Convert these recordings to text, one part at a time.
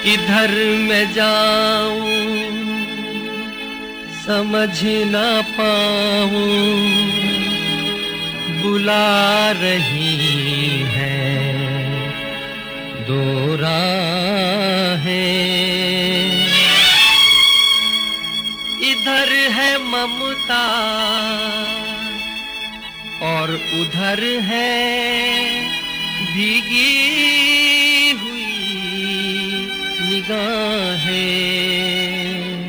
किधर मैं जाऊं समझ ना पाऊं, बुला रही है दो राहें। इधर है ममता और उधर है भीगी निगाहें।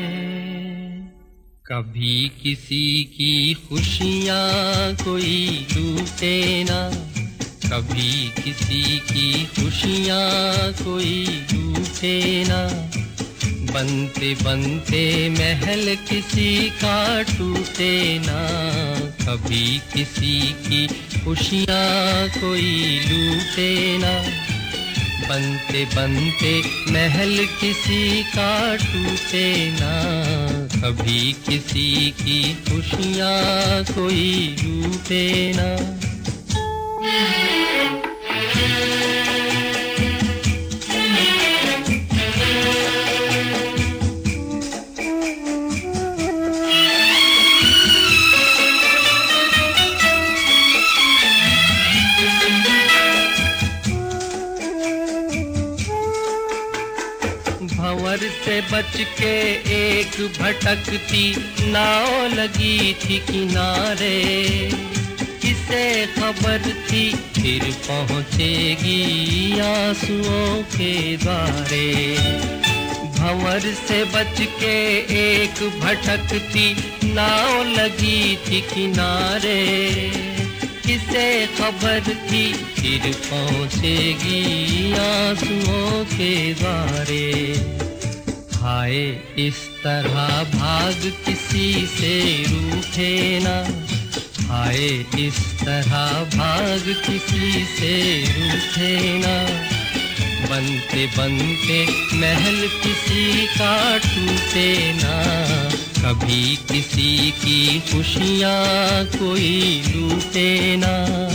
कभी किसी की खुशियाँ कोई लूटे ना, कभी किसी की खुशियाँ कोई लूटे ना। बनते बनते महल किसी का टूटे ना, कभी किसी की खुशियाँ कोई लूटे ना। बनते बनते महल किसी का टूटे ना, कभी किसी की खुशियाँ कोई लूटे ना। भंवर से बच के एक भटकती नाव लगी थी किनारे। किसे खबर थी फिर पहुँचेगी आंसुओं के द्वारे। भंवर से बच के एक भटकती नाव लगी थी किनारे। किसे खबर थी फिर पहुँचेगी आंसुओं के द्वारे। हाय इस तरह भाग किसी से रूठे ना, हाय इस तरह भाग किसी से रूठे ना। बनते बनते महल किसी का टूटे ना, कभी किसी की खुशियाँ कोई लूटे ना।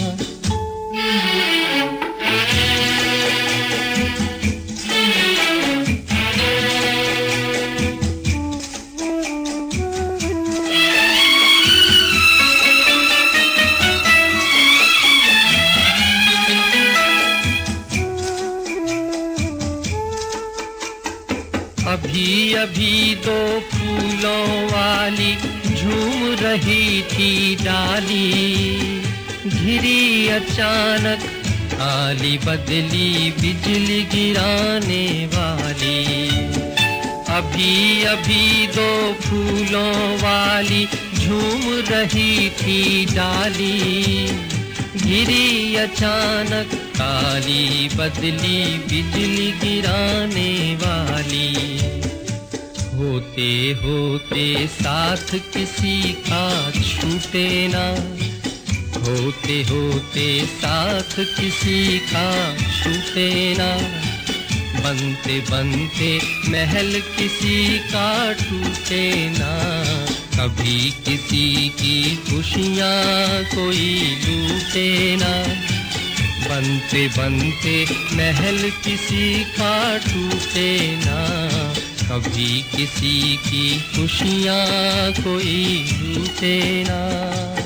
अभी अभी दो फूलों वाली झूम रही थी डाली। घिरी अचानक काली बदली बिजली गिराने वाली। अभी अभी दो फूलों वाली झूम रही थी डाली। घिरी अचानक काली बदली बिजली गिराने वाली। होते होते साथ किसी का छूटे ना, होते होते साथ किसी का छूटे ना। बनते बनते महल किसी का टूटे ना, कभी किसी की खुशियाँ कोई लूटे ना। बनते बनते महल किसी का टूटे ना, कभी किसी की खुशियाँ कोई लूटे ना।